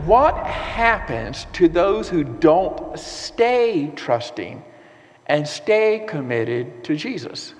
what happens to those who don't stay trusting and stay committed to Jesus?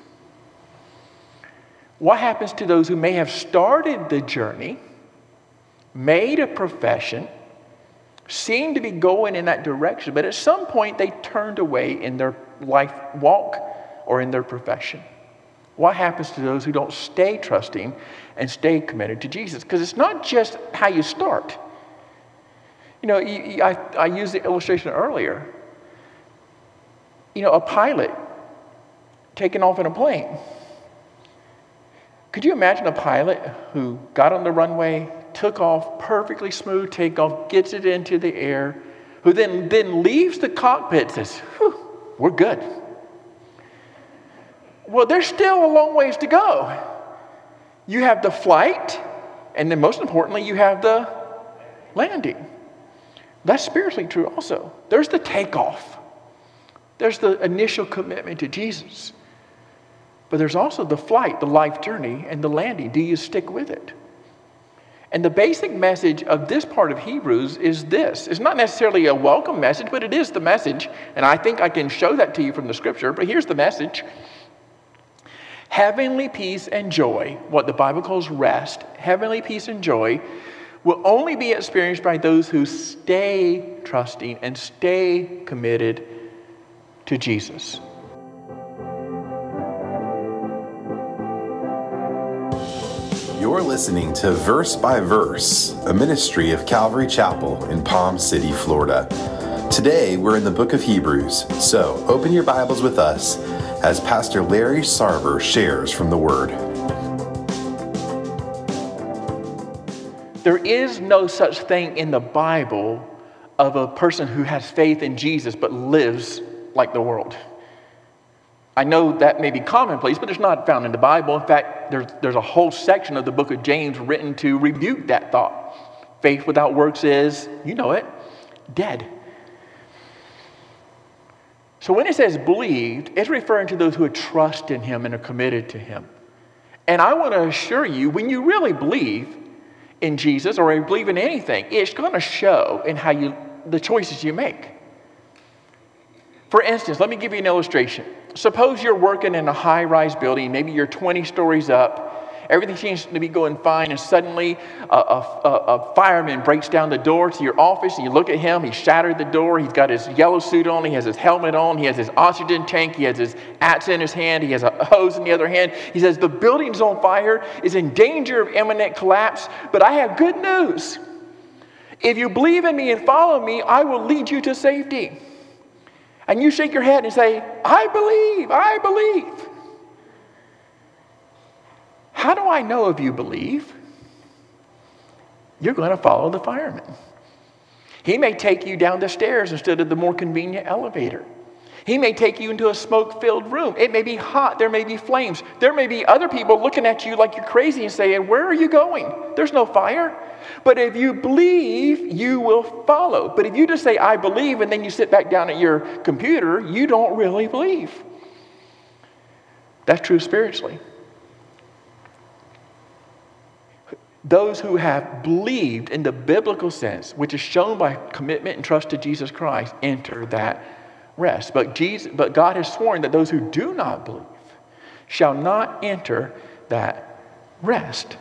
What happens to those who may have started the journey, made a profession, seemed to be going in that direction, but at some point they turned away in their life walk or in their profession? What happens to those who don't stay trusting and stay committed to Jesus? Because it's not just how you start. You know, I used the illustration earlier. You know, a pilot taking off in a plane. Could you imagine a pilot who got on the runway, took off, perfectly smooth takeoff, gets it into the air, who then leaves the cockpit and says, "Whew, we're good." Well, there's still a long ways to go. You have the flight, and then most importantly, you have the landing. That's spiritually true also. There's the takeoff. There's the initial commitment to Jesus. But there's also the flight, the life journey, and the landing. Do you stick with it? And the basic message of this part of Hebrews is this. It's not necessarily a welcome message, but it is the message. And I think I can show that to you from the scripture. But here's the message. Heavenly peace and joy, what the Bible calls rest, heavenly peace and joy, will only be experienced by those who stay trusting and stay committed to Jesus. You're listening to Verse by Verse, a ministry of Calvary Chapel in Palm City, Florida. Today, we're in the book of Hebrews, so open your Bibles with us as Pastor Larry Sarver shares from the Word. There is no such thing in the Bible of a person who has faith in Jesus but lives like the world. I know that may be commonplace, but it's not found in the Bible. In fact, there's a whole section of the book of James written to rebuke that thought. Faith without works is, you know it, dead. So when it says believed, it's referring to those who trust in him and are committed to him. And I want to assure you, when you really believe in Jesus or believe in anything, it's going to show in how the choices you make. For instance, let me give you an illustration. Suppose you're working in a high-rise building, maybe you're 20 stories up, everything seems to be going fine, and suddenly a fireman breaks down the door to your office, and you look at him, he shattered the door, he's got his yellow suit on, he has his helmet on, he has his oxygen tank, he has his axe in his hand, he has a hose in the other hand. He says, "The building's on fire, is in danger of imminent collapse, but I have good news. If you believe in me and follow me, I will lead you to safety." And you shake your head and say, "I believe, I believe." How do I know if you believe? You're going to follow the fireman. He may take you down the stairs instead of the more convenient elevator. He may take you into a smoke-filled room. It may be hot. There may be flames. There may be other people looking at you like you're crazy and saying, "Where are you going? There's no fire." But if you believe, you will follow. But if you just say, "I believe," and then you sit back down at your computer, you don't really believe. That's true spiritually. Those who have believed in the biblical sense, which is shown by commitment and trust to Jesus Christ, enter that rest. But God has sworn that those who do not believe shall not enter that rest.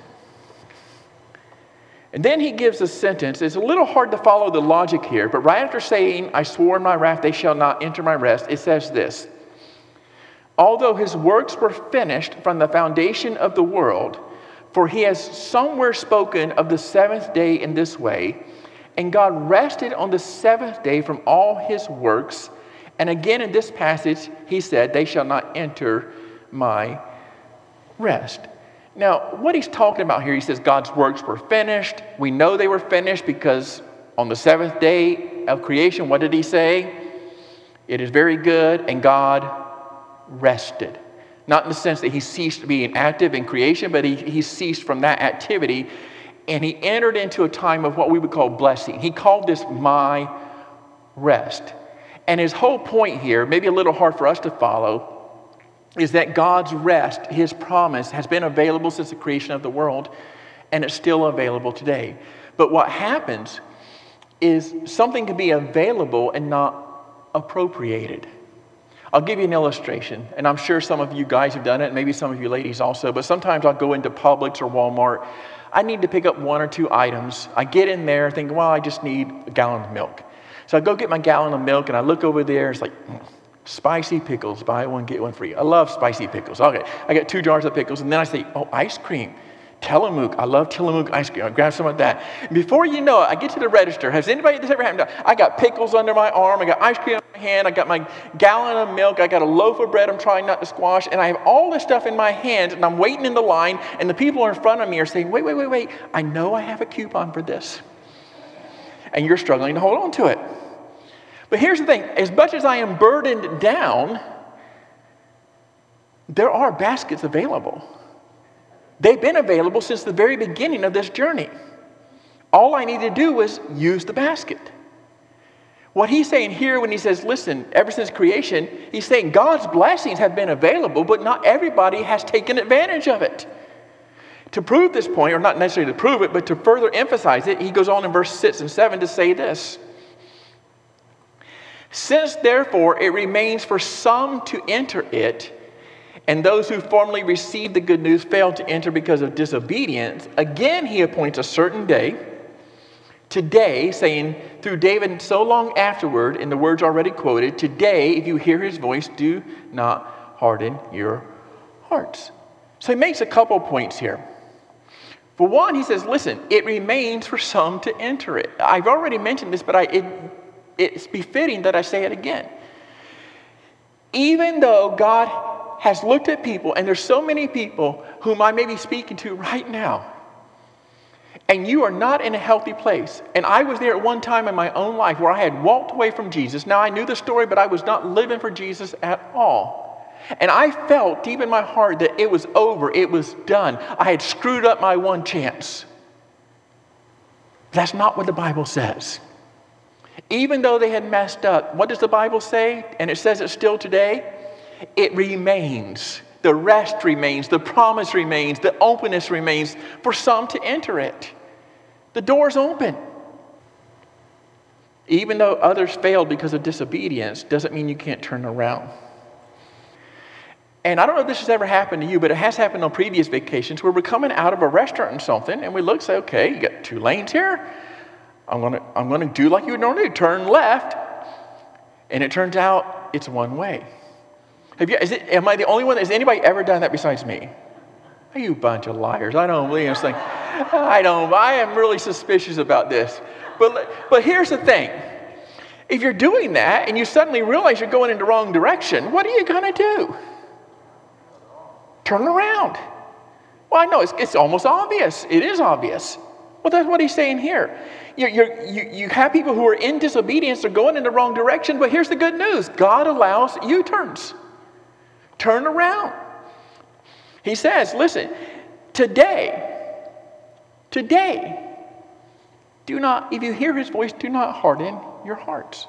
And then he gives a sentence. It's a little hard to follow the logic here, but right after saying, "I swore in my wrath, they shall not enter my rest," it says this: "Although his works were finished from the foundation of the world, for he has somewhere spoken of the seventh day in this way, and God rested on the seventh day from all his works." And again in this passage, he said, "They shall not enter my rest." Now, what he's talking about here, he says God's works were finished. We know they were finished because on the seventh day of creation, what did he say? "It is very good," and God rested. Not in the sense that he ceased being active in creation, but he ceased from that activity, and he entered into a time of what we would call blessing. He called this my rest. And his whole point here, maybe a little hard for us to follow, is that God's rest, his promise, has been available since the creation of the world, and it's still available today. But what happens is something can be available and not appropriated. I'll give you an illustration, and I'm sure some of you guys have done it, and maybe some of you ladies also, but sometimes I'll go into Publix or Walmart. I need to pick up 1 or 2 items. I get in there thinking, well, I just need a gallon of milk. So I go get my gallon of milk, and I look over there. It's like, spicy pickles, buy one, get one free. I love spicy pickles. Okay, I got 2 jars of pickles, and then I say, oh, ice cream. Tillamook. I love Tillamook ice cream. I grab some of that. Before you know it, I get to the register. Has anybody this ever happened? I got pickles under my arm. I got ice cream in my hand. I got my gallon of milk. I got a loaf of bread I'm trying not to squash. And I have all this stuff in my hands, and I'm waiting in the line, and the people in front of me are saying, wait. I know I have a coupon for this. And you're struggling to hold on to it. But here's the thing. As much as I am burdened down, there are baskets available. They've been available since the very beginning of this journey. All I need to do is use the basket. What he's saying here when he says, listen, ever since creation, he's saying God's blessings have been available, but not everybody has taken advantage of it. To prove this point, or not necessarily to prove it, but to further emphasize it, he goes on in verse 6 and 7 to say this. Since therefore it remains for some to enter it, and those who formerly received the good news failed to enter because of disobedience, again he appoints a certain day, today, saying through David so long afterward, in the words already quoted, today, if you hear his voice, do not harden your hearts. So he makes a couple points here. For one, he says, listen, it remains for some to enter it. I've already mentioned this, but it's befitting that I say it again. Even though God has looked at people, and there's so many people whom I may be speaking to right now, and you are not in a healthy place. And I was there at one time in my own life where I had walked away from Jesus. Now I knew the story, but I was not living for Jesus at all. And I felt deep in my heart that it was over, it was done. I had screwed up my one chance. That's not what the Bible says. Even though they had messed up, what does the Bible say? And it says it still today. It remains. The rest remains. The promise remains. The openness remains for some to enter it. The door's open. Even though others failed because of disobedience, doesn't mean you can't turn around. And I don't know if this has ever happened to you, but it has happened on previous vacations where we're coming out of a restaurant or something, and we look and say, okay, you got 2 lanes here. I'm gonna do like you would normally do, turn left, and it turns out it's one way. Am I the only one? Has anybody ever done that besides me? Are you a bunch of liars? I don't believe this thing. I am really suspicious about this. But here's the thing. If you're doing that and you suddenly realize you're going in the wrong direction, what are you going to do? Turn around. Well, I know it's almost obvious. It is obvious. Well, that's what he's saying here. You have people who are in disobedience, they're going in the wrong direction, but here's the good news. God allows U-turns. Turn around. He says, listen, today, do not, if you hear his voice, do not harden your hearts.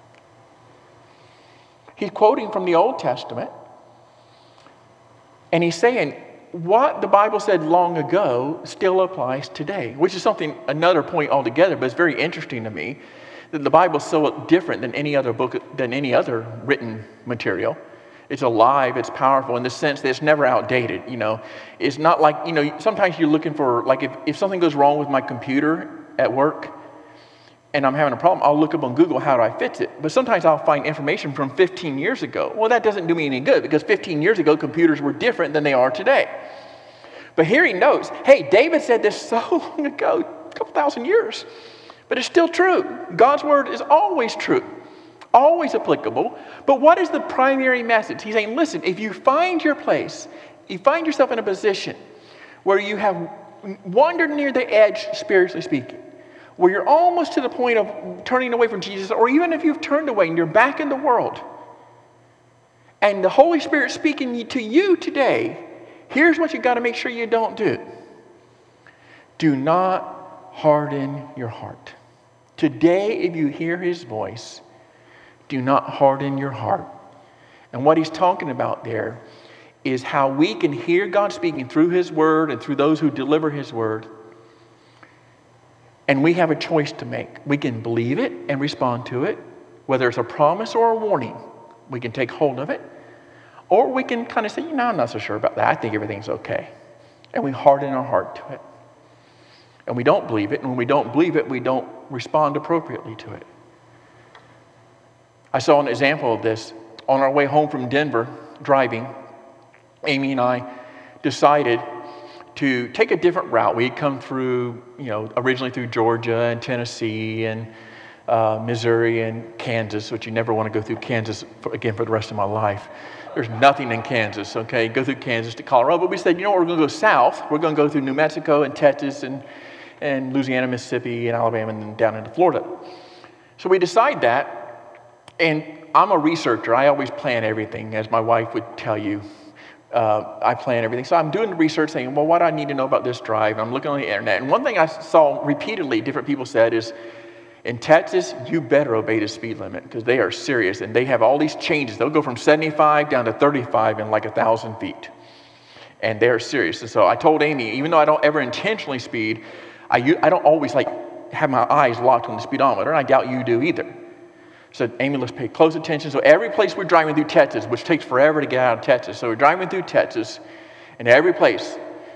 He's quoting from the Old Testament, and he's saying, what the Bible said long ago still applies today, which is another point altogether, but it's very interesting to me that the Bible is so different than any other book, than any other written material. It's alive, it's powerful in the sense that it's never outdated, It's not like, sometimes you're looking for, like if something goes wrong with my computer at work and I'm having a problem, I'll look up on Google, how do I fix it? But sometimes I'll find information from 15 years ago. Well, that doesn't do me any good because 15 years ago, computers were different than they are today. But here he knows, hey, David said this so long ago, a couple thousand years, but it's still true. God's word is always true. Always applicable. But what is the primary message? He's saying, listen, if you find your place, you find yourself in a position where you have wandered near the edge, spiritually speaking, where you're almost to the point of turning away from Jesus, or even if you've turned away and you're back in the world, and the Holy Spirit speaking to you today, here's what you've got to make sure you don't do. Do not harden your heart. Today, if you hear his voice, do not harden your heart. And what he's talking about there is how we can hear God speaking through his word and through those who deliver his word And we have a choice to make. We can believe it and respond to it, whether it's a promise or a warning. We can take hold of it. Or we can kind of say, I'm not so sure about that. I think everything's okay. And we harden our heart to it. And we don't believe it. And when we don't believe it, we don't respond appropriately to it. I saw an example of this. On our way home from Denver, driving, Amy and I decided to take a different route. We had come through, originally through Georgia and Tennessee and Missouri and Kansas, which you never want to go through Kansas again for the rest of my life. There's nothing in Kansas, okay? Go through Kansas to Colorado. But we said, we're going to go south. We're going to go through New Mexico and Texas and Louisiana, Mississippi, and Alabama, and then down into Florida. So we decide that, and I'm a researcher. I always plan everything, as my wife would tell you. I plan everything. So I'm doing the research saying, well, what do I need to know about this drive? And I'm looking on the internet. And one thing I saw repeatedly different people said is, in Texas, you better obey the speed limit because they are serious. And they have all these changes. They'll go from 75 down to 35 in like 1,000 feet. And they're serious. And so I told Amy, even though I don't ever intentionally speed, I don't always have my eyes locked on the speedometer. And I doubt you do either. So Amy, let's pay close attention. So every place we're driving through Texas, which takes forever to get out of Texas. So we're driving through Texas, and every place,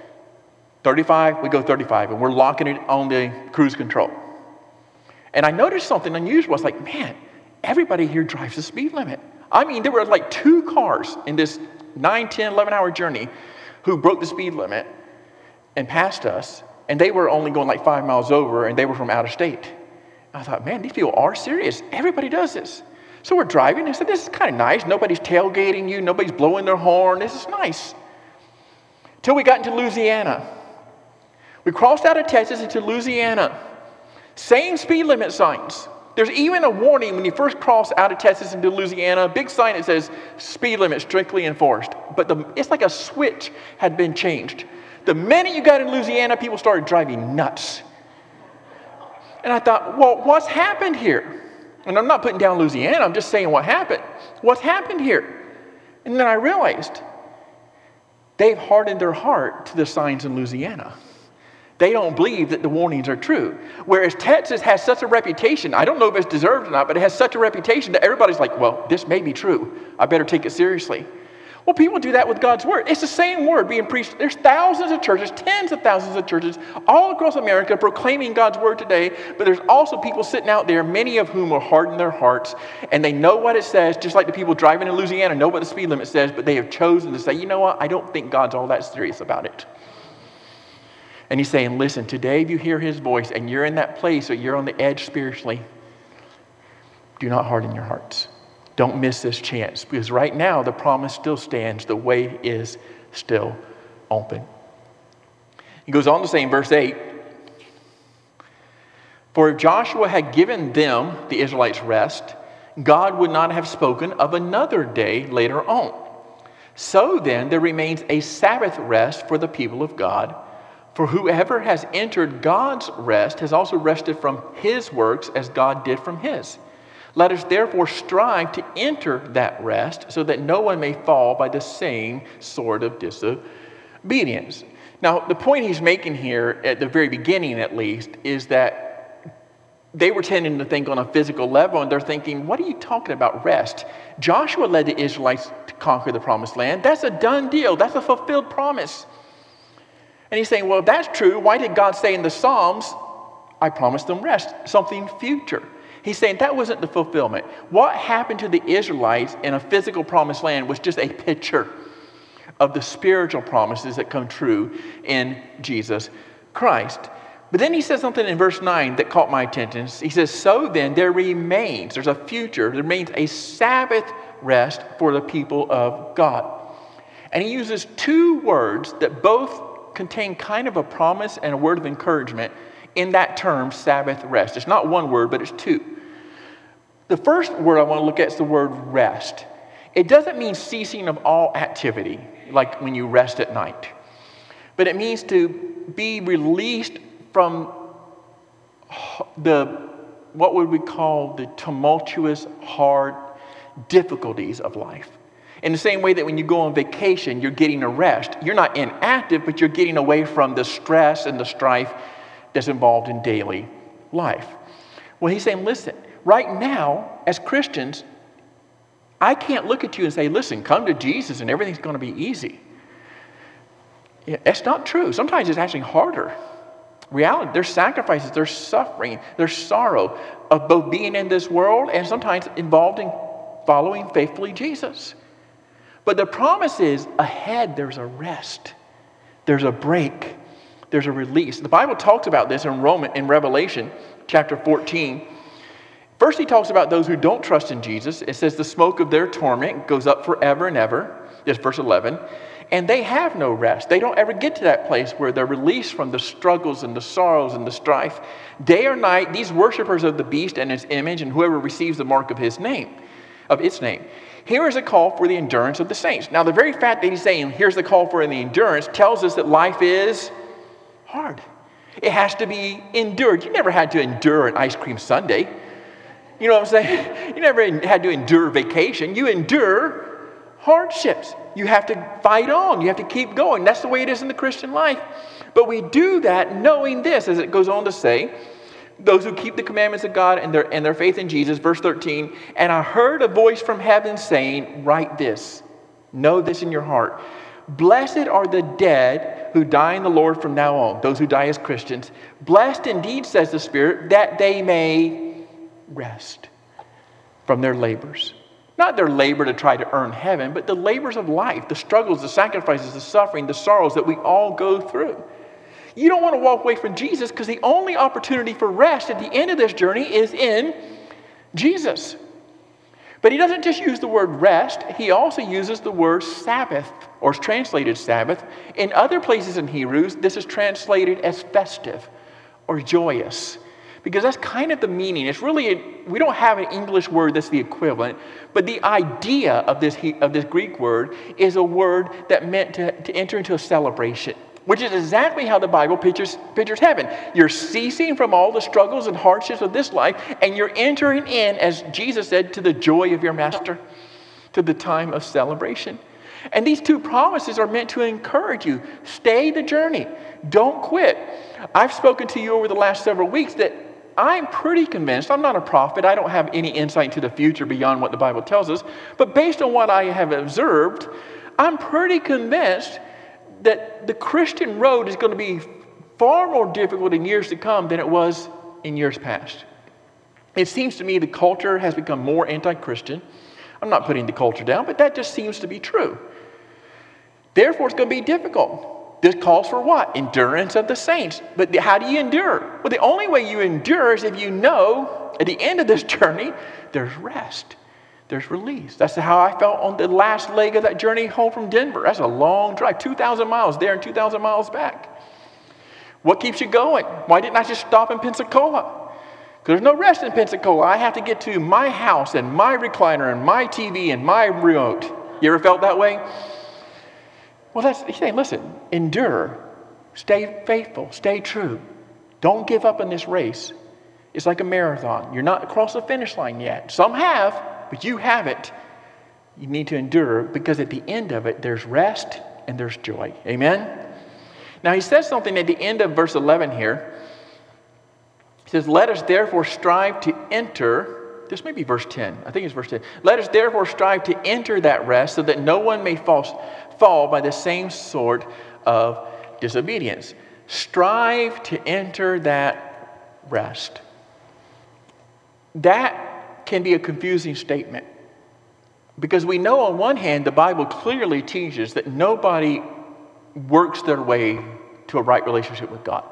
35, we go 35, and we're locking it on the cruise control. And I noticed something unusual. I was like, man, everybody here drives the speed limit. I mean, there were like 2 cars in this 9, 10, 11-hour journey who broke the speed limit and passed us, and they were only going like 5 miles over, and they were from out of state. I thought, man, these people are serious. Everybody does this. So we're driving. I said, this is kind of nice. Nobody's tailgating you. Nobody's blowing their horn. This is nice. Till we got into Louisiana. We crossed out of Texas into Louisiana. Same speed limit signs. There's even a warning when you first cross out of Texas into Louisiana, a big sign that says speed limit strictly enforced. But it's like a switch had been changed. The minute you got in Louisiana, people started driving nuts. And I thought, well, what's happened here? And I'm not putting down Louisiana, I'm just saying what happened. What's happened here? And then I realized they've hardened their heart to the signs in Louisiana. They don't believe that the warnings are true. Whereas Texas has such a reputation, I don't know if it's deserved or not, but it has such a reputation that everybody's like, well, this may be true. I better take it seriously. Well, people do that with God's word. It's the same word being preached. There's thousands of churches, tens of thousands of churches all across America proclaiming God's word today. But there's also people sitting out there, many of whom are hardened their hearts, and they know what it says, just like the people driving in Louisiana know what the speed limit says, but they have chosen to say, you know what, I don't think God's all that serious about it. And he's saying, listen, today if you hear his voice and you're in that place or you're on the edge spiritually, do not harden your hearts. Don't miss this chance, because right now the promise still stands. The way is still open. He goes on to say in verse 8, for if Joshua had given them, the Israelites, rest, God would not have spoken of another day later on. So then there remains a Sabbath rest for the people of God. For whoever has entered God's rest has also rested from his works as God did from his. Let us therefore strive to enter that rest so that no one may fall by the same sort of disobedience. Now, the point he's making here, at the very beginning at least, is that they were tending to think on a physical level, and they're thinking, what are you talking about rest? Joshua led the Israelites to conquer the promised land. That's a done deal. That's a fulfilled promise. And he's saying, well, if that's true, why did God say in the Psalms, I promised them rest, something future? He's saying that wasn't the fulfillment. What happened to the Israelites in a physical promised land was just a picture of the spiritual promises that come true in Jesus Christ. But then he says something in verse 9 that caught my attention. He says, so then there's a future, there remains a Sabbath rest for the people of God. And he uses 2 words that both contain kind of a promise and a word of encouragement in that term, Sabbath rest. It's not 1 word, but it's 2. The first word I want to look at is the word rest. It doesn't mean ceasing of all activity, like when you rest at night. But it means to be released from what would we call the tumultuous, hard difficulties of life. In the same way that when you go on vacation, you're getting a rest. You're not inactive, but you're getting away from the stress and the strife that's involved in daily life. Well, he's saying, listen, right now, as Christians, I can't look at you and say, listen, come to Jesus and everything's going to be easy. Yeah, that's not true. Sometimes it's actually harder. Reality, there's sacrifices, there's suffering, there's sorrow of both being in this world and sometimes involved in following faithfully Jesus. But the promise is ahead there's a rest, there's a break, there's a release. The Bible talks about this in Revelation chapter 14. First, he talks about those who don't trust in Jesus. It says the smoke of their torment goes up forever and ever. That's verse 11. And they have no rest. They don't ever get to that place where they're released from the struggles and the sorrows and the strife. Day or night, these worshipers of the beast and its image and whoever receives the mark of its name. Here is a call for the endurance of the saints. Now, the very fact that he's saying, here's the call for the endurance, tells us that life is hard. It has to be endured. You never had to endure an ice cream sundae. You know what I'm saying? You never had to endure vacation. You endure hardships. You have to fight on. You have to keep going. That's the way it is in the Christian life. But we do that knowing this, as it goes on to say, those who keep the commandments of God and their faith in Jesus, verse 13, and I heard a voice from heaven saying, write this, know this in your heart. Blessed are the dead who die in the Lord from now on, those who die as Christians. Blessed indeed, says the Spirit, that they may rest from their labors. Not their labor to try to earn heaven, but the labors of life, the struggles, the sacrifices, the suffering, the sorrows that we all go through. You don't want to walk away from Jesus because the only opportunity for rest at the end of this journey is in Jesus. But he doesn't just use the word rest, he also uses the word Sabbath, or is translated Sabbath. In other places in Hebrews, this is translated as festive or joyous. Because that's kind of the meaning. It's really, we don't have an English word that's the equivalent, but the idea of this Greek word is a word that meant to enter into a celebration, which is exactly how the Bible pictures heaven. You're ceasing from all the struggles and hardships of this life, and you're entering in, as Jesus said, to the joy of your master, to the time of celebration. And these two promises are meant to encourage you. Stay the journey. Don't quit. I've spoken to you over the last several weeks that I'm pretty convinced, I'm not a prophet, I don't have any insight into the future beyond what the Bible tells us, but based on what I have observed, I'm pretty convinced that the Christian road is going to be far more difficult in years to come than it was in years past. It seems to me the culture has become more anti-Christian. I'm not putting the culture down, but that just seems to be true. Therefore, it's going to be difficult. This calls for what? Endurance of the saints. But how do you endure? Well, the only way you endure is if you know at the end of this journey, there's rest. There's release. That's how I felt on the last leg of that journey home from Denver. That's a long drive, 2,000 miles there and 2,000 miles back. What keeps you going? Why didn't I just stop in Pensacola? Because there's no rest in Pensacola. I have to get to my house and my recliner and my TV and my remote. You ever felt that way? Well, he's saying, listen, endure, stay faithful, stay true. Don't give up in this race. It's like a marathon. You're not across the finish line yet. Some have, but you haven't. You need to endure because at the end of it, there's rest and there's joy. Amen? Now, he says something at the end of verse 11 here. He says, let us therefore strive to enter. This may be verse 10. I think it's verse 10. Let us therefore strive to enter that rest so that no one may fall by the same sort of disobedience. Strive to enter that rest. That can be a confusing statement because we know on one hand the Bible clearly teaches that nobody works their way to a right relationship with God.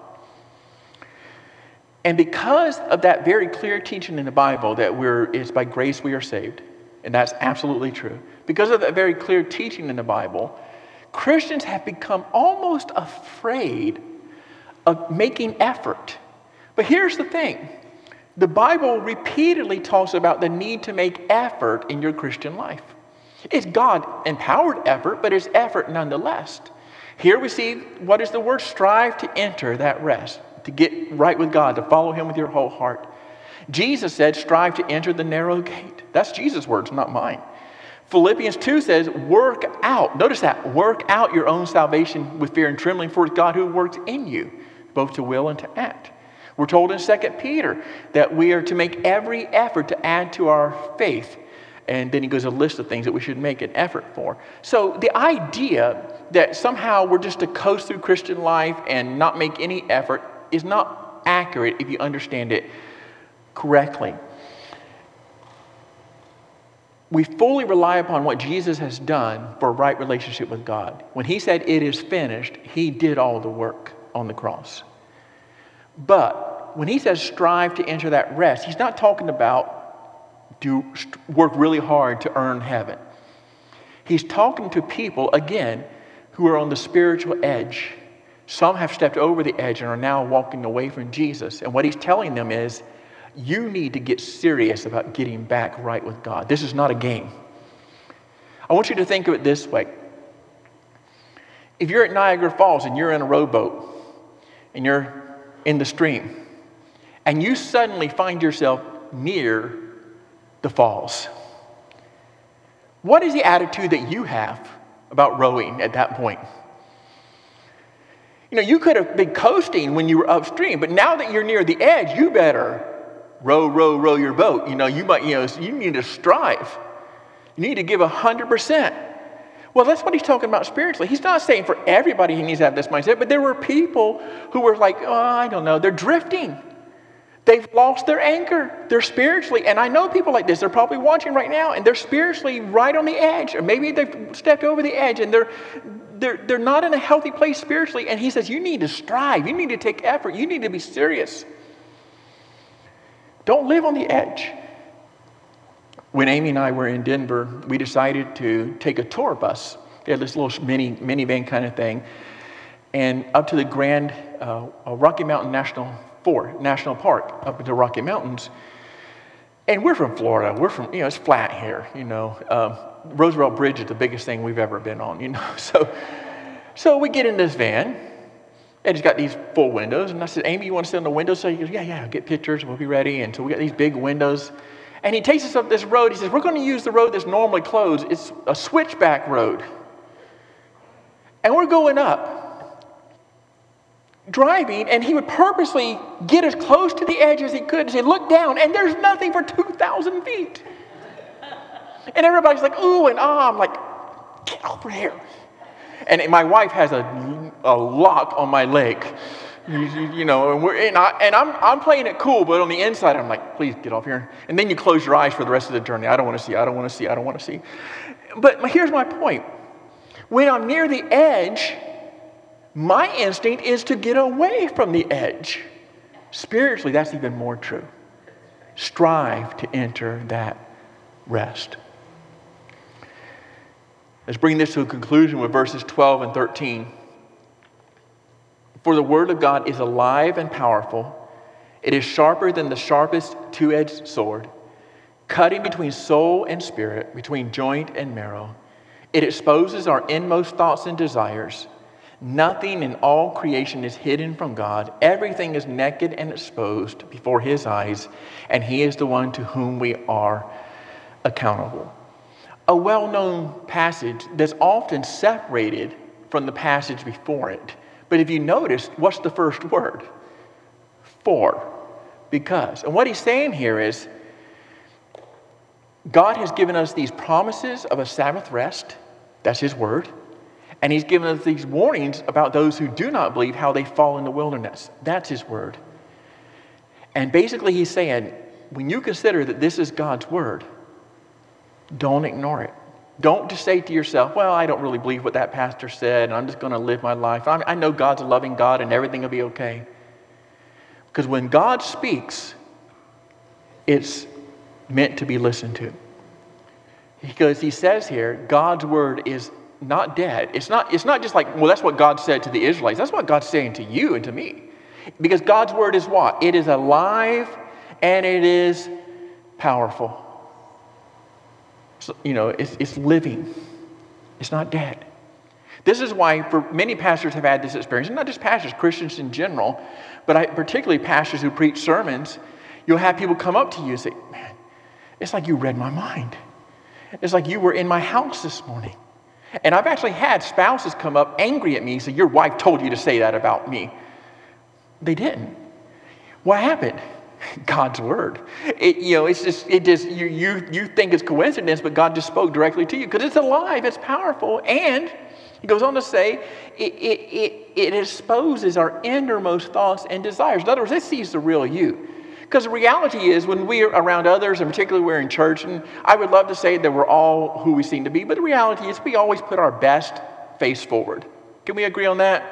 And because of that very clear teaching in the Bible that it's by grace we are saved, and that's absolutely true. Because of that very clear teaching in the Bible, Christians have become almost afraid of making effort. But here's the thing. The Bible repeatedly talks about the need to make effort in your Christian life. It's God-empowered effort, but it's effort nonetheless. Here we see, what is the word? Strive to enter that rest, to get right with God, to follow Him with your whole heart. Jesus said, strive to enter the narrow gate. That's Jesus' words, not mine. Philippians 2 says, work out. Notice that. Work out your own salvation with fear and trembling, for it's God who works in you, both to will and to act. We're told in 2 Peter that we are to make every effort to add to our faith. And then he goes a list of things that we should make an effort for. So the idea that somehow we're just to coast through Christian life and not make any effort is not accurate if you understand it correctly. We fully rely upon what Jesus has done for a right relationship with God. When he said it is finished, he did all the work on the cross. But when he says strive to enter that rest, he's not talking about work really hard to earn heaven. He's talking to people, again, who are on the spiritual edge. Some have stepped over the edge and are now walking away from Jesus. And what he's telling them is, you need to get serious about getting back right with God. This is not a game. I want you to think of it this way. If you're at Niagara Falls and you're in a rowboat and you're in the stream and you suddenly find yourself near the falls, what is the attitude that you have about rowing at that point? You know, you could have been coasting when you were upstream, but now that you're near the edge, you better row your boat. You need to strive. You need to give 100%. Well, that's what he's talking about spiritually. He's not saying for everybody he needs to have this mindset, but there were people who were like, I don't know, they're drifting. They've lost their anchor. They're spiritually, and I know people like this, they're probably watching right now, and they're spiritually right on the edge, or maybe they've stepped over the edge, and they're not in a healthy place spiritually, and he says, you need to strive. You need to take effort. You need to be serious. Don't live on the edge. When Amy and I were in Denver, we decided to take a tour bus. They had this little minivan kind of thing, and up to the Grand Rocky Mountain National Park, up into Rocky Mountains. And we're from Florida. We're from, it's flat here, Roosevelt Bridge is the biggest thing we've ever been on, So we get in this van, and it's got these full windows. And I said, Amy, you want to sit on the window? So he goes, yeah, get pictures, we'll be ready. And so we got these big windows. And he takes us up this road. He says, we're going to use the road that's normally closed. It's a switchback road. And we're going up, driving, and he would purposely get as close to the edge as he could and say, look down, and there's nothing for 2,000 feet. And everybody's like, ooh and ah. I'm like, get over here. And my wife has a lock on my leg, and I'm playing it cool, but on the inside I'm like, please get off here. And then you close your eyes for the rest of the journey. I don't want to see. But here's my point. When I'm near the edge, my instinct is to get away from the edge. Spiritually, that's even more true. Strive to enter that rest. Let's bring this to a conclusion with verses 12 and 13. For the word of God is alive and powerful. It is sharper than the sharpest two-edged sword, cutting between soul and spirit, between joint and marrow. It exposes our inmost thoughts and desires. Nothing in all creation is hidden from God. Everything is naked and exposed before his eyes, and he is the one to whom we are accountable. A well-known passage that's often separated from the passage before it. But if you notice, what's the first word? For. Because. And what he's saying here is, God has given us these promises of a Sabbath rest. That's his word. And he's given us these warnings about those who do not believe, how they fall in the wilderness. That's his word. And basically he's saying, when you consider that this is God's word, don't ignore it. Don't just say to yourself, well, I don't really believe what that pastor said, and I'm just going to live my life. I know God's a loving God and everything will be okay. Because when God speaks, it's meant to be listened to. Because he says here, God's word is not dead. It's not just like, well, that's what God said to the Israelites. That's what God's saying to you and to me. Because God's word is what? It is alive and it is powerful. So, it's living. It's not dead. This is why for many pastors have had this experience, and not just pastors, Christians in general, but particularly pastors who preach sermons. You'll have people come up to you and say, man, it's like you read my mind. It's like you were in my house this morning. And I've actually had spouses come up angry at me and say, your wife told you to say that about me. They didn't. What happened? God's word. You think it's coincidence, but God just spoke directly to you because it's alive, it's powerful, and he goes on to say it exposes our innermost thoughts and desires. In other words, it sees the real you. Because the reality is, when we're around others, and particularly we're in church, and I would love to say that we're all who we seem to be, but the reality is we always put our best face forward. Can we agree on that?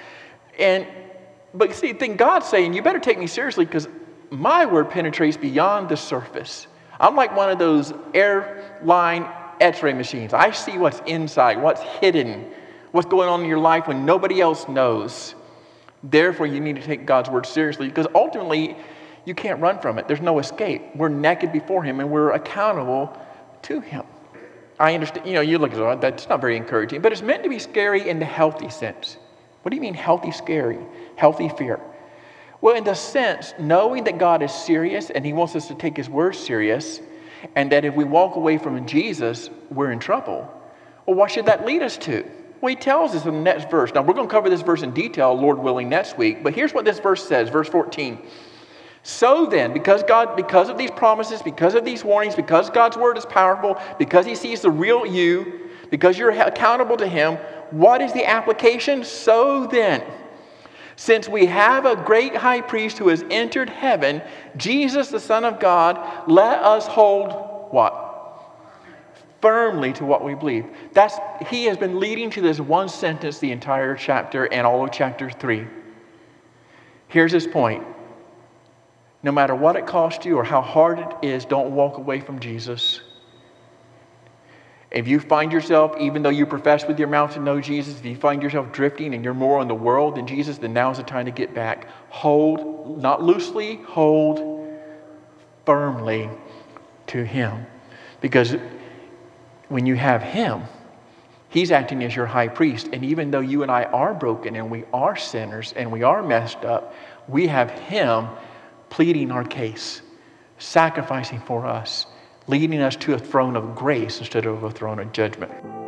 But see, the thing God's saying, you better take me seriously because my word penetrates beyond the surface. I'm like one of those airline x-ray machines. I see what's inside, what's hidden, what's going on in your life when nobody else knows. Therefore, you need to take God's word seriously because ultimately, you can't run from it. There's no escape. We're naked before him and we're accountable to him. I understand, you look at it, that's not very encouraging, but it's meant to be scary in the healthy sense. What do you mean healthy scary? Healthy fear. Well, in the sense, knowing that God is serious and he wants us to take his word serious, and that if we walk away from Jesus, we're in trouble. Well, what should that lead us to? Well, he tells us in the next verse. Now, we're going to cover this verse in detail, Lord willing, next week, but here's what this verse says, verse 14. So then, because of these promises, because of these warnings, because God's word is powerful, because he sees the real you, because you're accountable to him, what is the application? So then, since we have a great high priest who has entered heaven, Jesus, the Son of God, let us hold what? Firmly to what we believe. He has been leading to this one sentence the entire chapter and all of chapter 3. Here's his point. No matter what it costs you or how hard it is, don't walk away from Jesus. If you find yourself, even though you profess with your mouth to know Jesus, if you find yourself drifting and you're more on the world than Jesus, then now's the time to get back. Hold, not loosely, hold firmly to him. Because when you have him, he's acting as your high priest. And even though you and I are broken and we are sinners and we are messed up, we have him pleading our case, sacrificing for us, leading us to a throne of grace instead of a throne of judgment.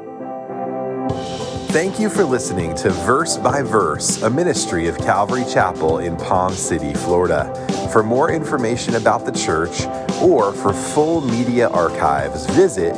Thank you for listening to Verse by Verse, a ministry of Calvary Chapel in Palm City, Florida. For more information about the church or for full media archives, visit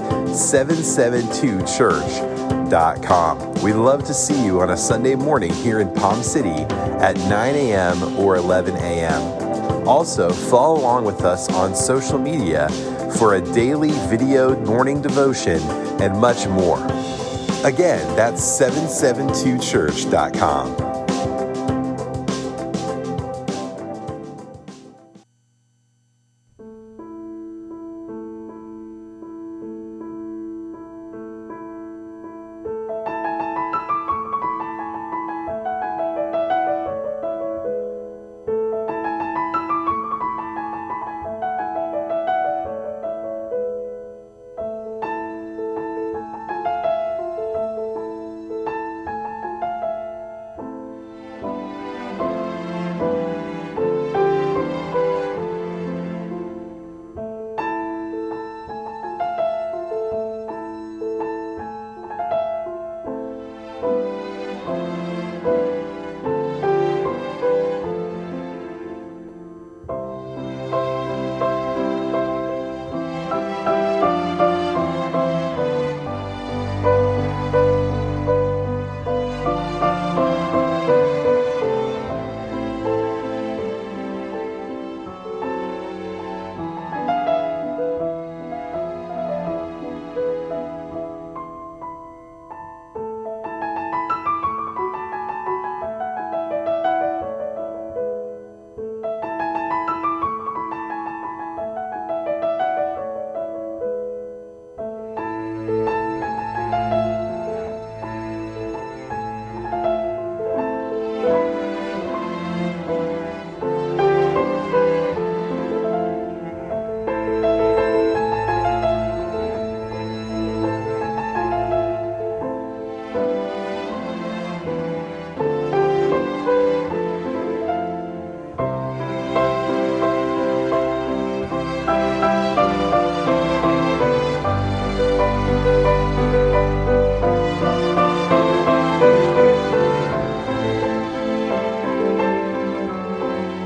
772church.com. We'd love to see you on a Sunday morning here in Palm City at 9 a.m. or 11 a.m. Also, follow along with us on social media for a daily video morning devotion and much more. Again, that's 772church.com.